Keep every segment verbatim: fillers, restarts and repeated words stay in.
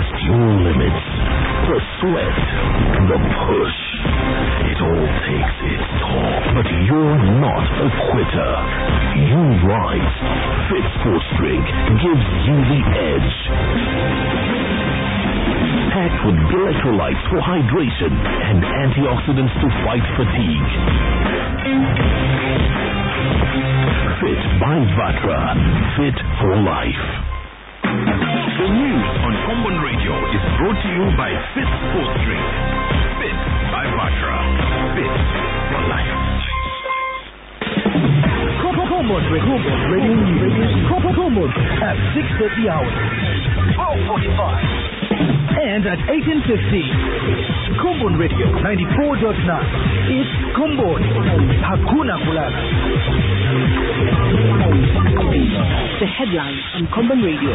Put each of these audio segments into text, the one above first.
test your limits. The sweat, the push. It all takes its toll. But you're not a quitter. You rise. Fit Sports Drink gives you the edge. Packed with electrolytes for hydration and antioxidants to fight fatigue. Fit by Vatra. Fit for life. The news on Common Radio is brought to you by Fit Sports Drink. Fit by Vatra. Fit for life. Common Radio News. Common at six thirty hours. twelve forty-five. And at eighteen fifty. Common Radio ninety-four point nine. It's Common. Hakuna Kulala. The headlines on Common Radio.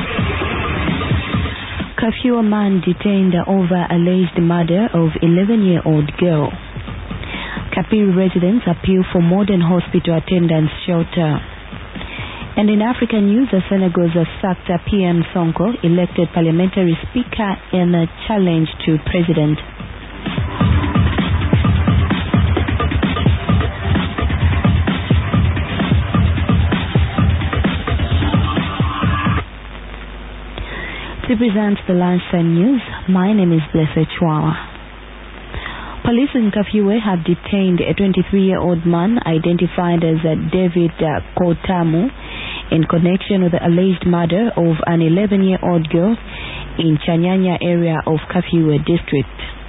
Curfew man detained over alleged murder of eleven-year-old girl. Kapiri residents appeal for modern hospital attendance shelter. And in African news, Senegal's sacked P M Sonko elected parliamentary speaker in a challenge to president. To present the lunchtime news, my name is Blessed Chwawa. Police in Kafue have detained a twenty-three-year-old man identified as David Kotamu in connection with the alleged murder of an eleven-year-old girl in Chanyanya area of Kafue district.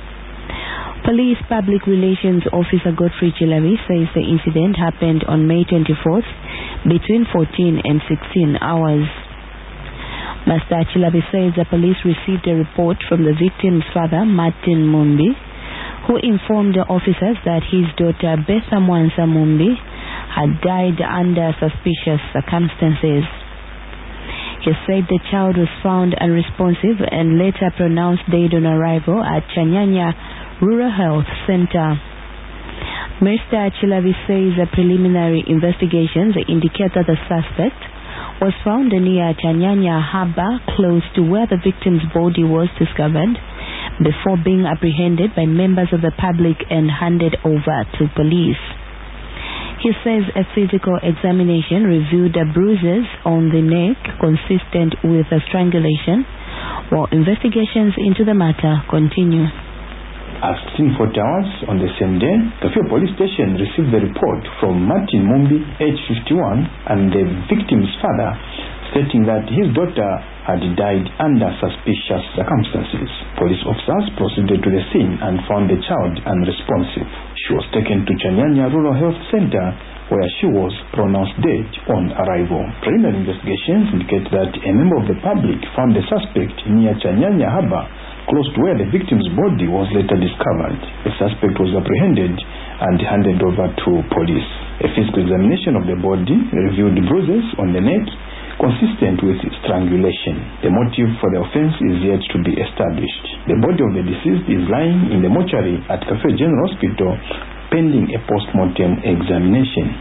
Police Public Relations Officer Godfrey Chilavi says the incident happened on May twenty-fourth between fourteen and sixteen hours. Master Chilavi says the police received a report from the victim's father, Martin Mumbi, who informed the officers that his daughter, Betha Mwansa Mumbi, had died under suspicious circumstances. He said the child was found unresponsive and later pronounced dead on arrival at Chanyanya Rural Health Center. Mister Chilavi says the preliminary investigations indicate that the suspect was found near Chanyanya Harbor, close to where the victim's body was discovered, before being apprehended by members of the public and handed over to police. He says a physical examination revealed the bruises on the neck consistent with a strangulation, while investigations into the matter continue. At sixteen forty hours on the same day, Kafue police station received the report from Martin Mumbi, age fifty-one, and the victim's father, stating that his daughter had died under suspicious circumstances. Police officers proceeded to the scene and found the child unresponsive. She was taken to Chanyanya Rural Health Center, where she was pronounced dead on arrival. Preliminary investigations indicate that a member of the public found the suspect near Chanyanya Harbor, close to where the victim's body was later discovered. The suspect was apprehended and handed over to police. A physical examination of the body revealed bruises on the neck consistent with strangulation. The motive for the offense is yet to be established. The body of the deceased is lying in the mortuary at Kafue General Hospital pending a post-mortem examination.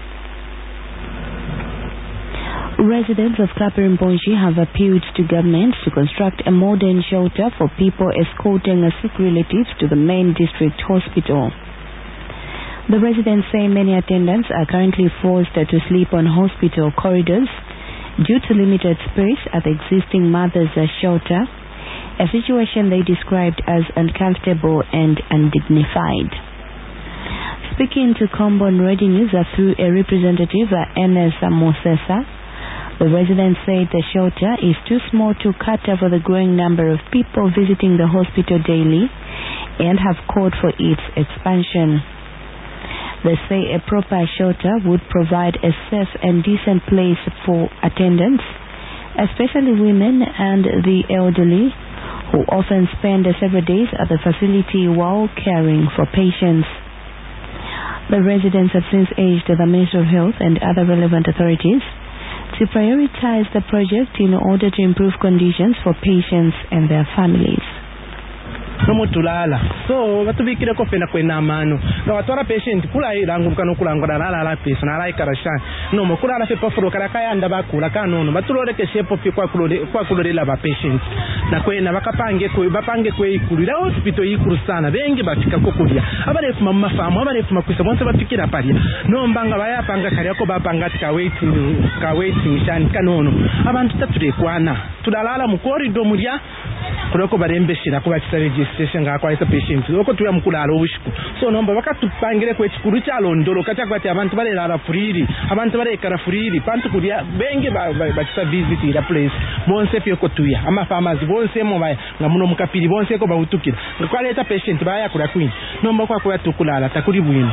Residents of Kapirimbonji have appealed to government to construct a modern shelter for people escorting sick relatives to the main district hospital. The residents say many attendants are currently forced to sleep on hospital corridors due to limited space at the existing mother's shelter, a situation they described as uncomfortable and undignified. Speaking to Combon Radio News through a representative, Enes Mosesa, the residents say the shelter is too small to cater for the growing number of people visiting the hospital daily and have called for its expansion. They say a proper shelter would provide a safe and decent place for attendants, especially women and the elderly, who often spend several days at the facility while caring for patients. The residents have since urged the Ministry of Health and other relevant authorities to prioritize the project in order to improve conditions for patients and their families. nomutulala so batubikire ko pena kwena mano no watwara patient kula iranguruka no kulangura la la pesa na la ikarashan no mukula la fepa furo kala kayanda bakula kanono batuloreke shepo kwa kulore kwa kulore la ba patient na kwena bakapange ko bapange ko ikulira hospital ikuru sana bengi batika kokulya abarefu mama famu abarefu makwisa bonse bafikira pali no mbanga bayapanga kali yako bapanga tika waiting ka waiting shan kanono abantu tature kwana tudalala mu corridor mulya kuloko barembeshira kuba kisa registration ngakwa ita patient oko tuya mukulala obushiku so nomba bakatupangire ko ekikuru kya londoro kata kwati abantu barelala furiri abantu barekara furiri pantu kulya benge bakisa visit ira place bonse pyo ko tuya ama pharmacy bonse mo baya ngamuno mukapiri bonse ko bawutukira ngakwale ita patient baya kula kwini nomba kwa kwa tukulala takuri bwino.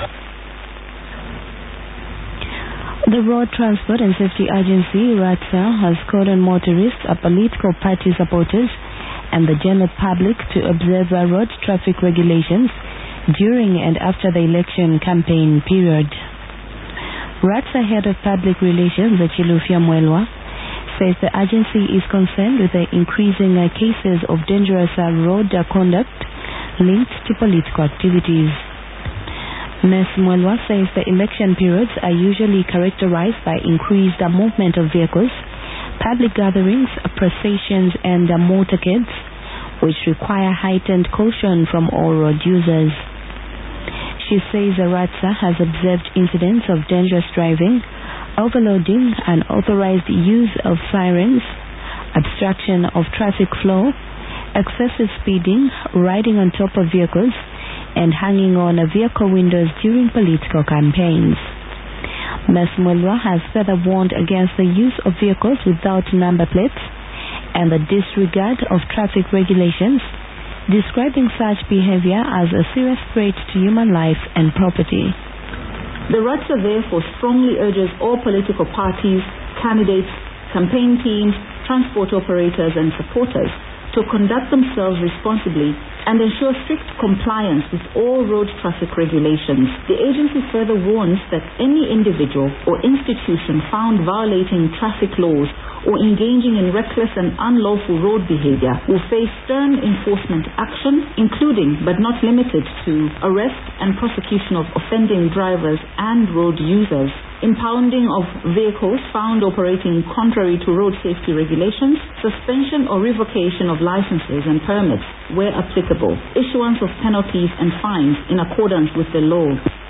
The Road Transport and Safety Agency, RATSA, has called on motorists, political party supporters, and the general public to observe road traffic regulations during and after the election campaign period. RATSA Head of Public Relations, Chilufya Mwelwa, says the agency is concerned with the increasing uh, cases of dangerous uh, road uh, conduct linked to political activities. Miz Mwelwa says the election periods are usually characterized by increased uh, movement of vehicles, public gatherings, processions, and uh, motorcades, which require heightened caution from all road users. She says the RATSA has observed incidents of dangerous driving, overloading, unauthorized use of sirens, obstruction of traffic flow, excessive speeding, riding on top of vehicles, and hanging on a vehicle windows during political campaigns. Miz Mwelwa has further warned against the use of vehicles without number plates and the disregard of traffic regulations, describing such behavior as a serious threat to human life and property. The RATSA therefore strongly urges all political parties, candidates, campaign teams, transport operators and supporters to conduct themselves responsibly and ensure strict compliance with all road traffic regulations. The agency further warns that any individual or institution found violating traffic laws or engaging in reckless and unlawful road behavior will face stern enforcement action, including but not limited to arrest and prosecution of offending drivers and road users, impounding of vehicles found operating contrary to road safety regulations, suspension or revocation of licenses and permits where applicable, issuance of penalties and fines in accordance with the law.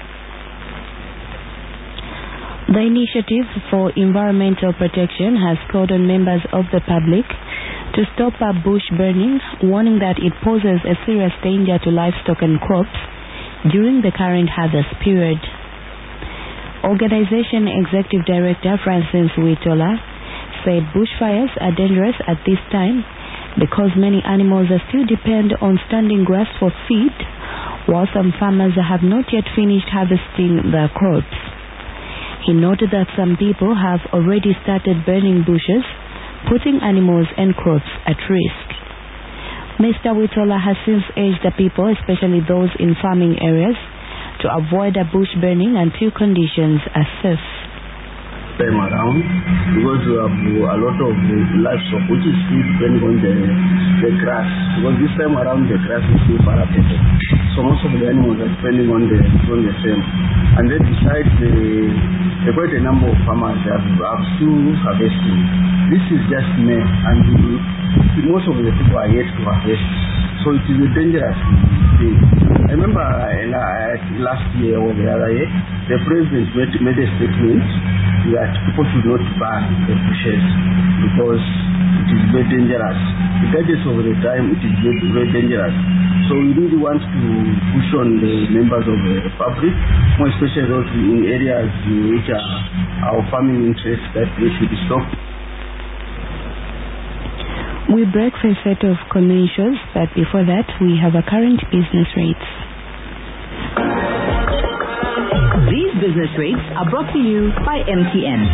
The Initiative for Environmental Protection has called on members of the public to stop bush burning, warning that it poses a serious danger to livestock and crops during the current harvest period. Organization Executive Director Francis Witola said bushfires are dangerous at this time because many animals still depend on standing grass for feed, while some farmers have not yet finished harvesting their crops. He noted that some people have already started burning bushes, putting animals and crops at risk. Mister Witola has since urged the people, especially those in farming areas, to avoid a bush burning until conditions are safe. Time around, because we have a lot of livestock which is still depending on the, the grass, because this time around the grass is still parapet. So most of the animals are depending on the on the same. And then besides the, the quite a number of farmers have, have still harvesting. This is just May, and the, most of the people are yet to harvest. So it is a dangerous thing. I remember uh, last year or the other year, the president made, made a statement that people should not burn the bushes because it is very dangerous. Regardless of the time, it is very, very dangerous. So we really want to push on the members of the public, more especially those in areas which are our farming interests, that they should stop. We break for a set of commercials, but before that, we have a current business rates. These business rates are brought to you by M T N.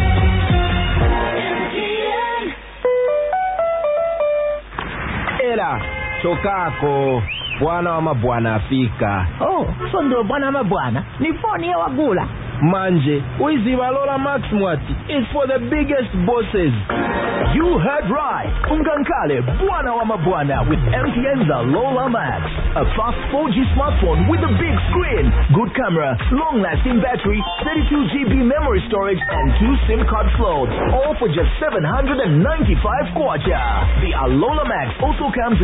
Era chokako bwana wa mabwana afika. Oh, so ndio bwana wa mabwana ni phone ya wagula manje uizibalola Max Mwati is for the biggest bosses. You heard right. Ungankale Bwana wa Mabwana with M T N's Alola Max. A fast four G smartphone with a big screen, good camera, long-lasting battery, thirty-two gigabytes memory storage, and two SIM card slots. All for just seven hundred ninety-five kwacha. The Alola Max also comes